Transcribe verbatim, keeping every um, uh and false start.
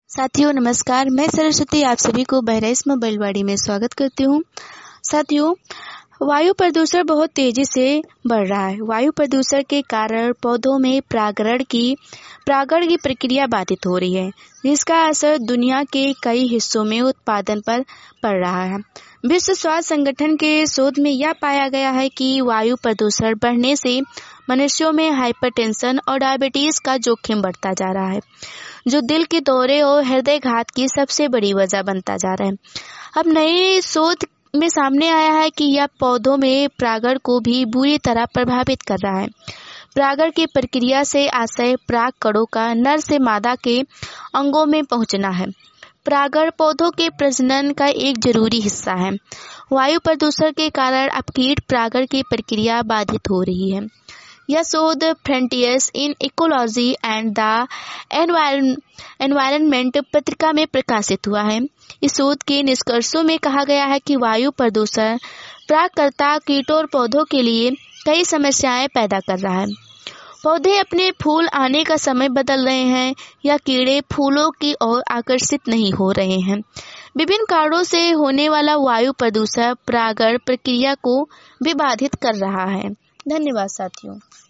साथियों नमस्कार, मैं सरस्वती आप सभी को बहराइच मोबाइलवाड़ी में स्वागत करती हूँ। साथियों, वायु प्रदूषण बहुत तेजी से बढ़ रहा है। वायु प्रदूषण के कारण पौधों में परागण की परागण की प्रक्रिया बाधित हो रही है, जिसका असर दुनिया के कई हिस्सों में उत्पादन पर पड़ रहा है। विश्व स्वास्थ्य संगठन के शोध में यह पाया गया है कि वायु प्रदूषण बढ़ने से मनुष्यों में हाइपरटेंशन और डायबिटीज का जोखिम बढ़ता जा रहा है, जो दिल के दौरे और हृदय घात की सबसे बड़ी वजह बनता जा रहा है। अब नए शोध में सामने आया है कि यह पौधों में परागण को भी बुरी तरह प्रभावित कर रहा है। परागण की प्रक्रिया से आशय पराग कणों का नर से मादा के अंगों में पहुंचना है। परागण पौधों के प्रजनन का एक जरूरी हिस्सा है। वायु प्रदूषण के कारण अब कीट परागण की प्रक्रिया बाधित हो रही है। यह शोध frontiers in ecology and the environment पत्रिका में प्रकाशित हुआ है। इस शोध के निष्कर्षों में कहा गया है कि वायु प्रदूषण परागकर्ता कीटों और पौधों के लिए कई समस्याएं पैदा कर रहा है। पौधे अपने फूल आने का समय बदल रहे हैं या कीड़े फूलों की ओर आकर्षित नहीं हो रहे हैं। विभिन्न कारणों से होने वाला वायु प्रदूषण परागण प्रक्रिया को भी बाधित कर रहा है। धन्यवाद साथियों।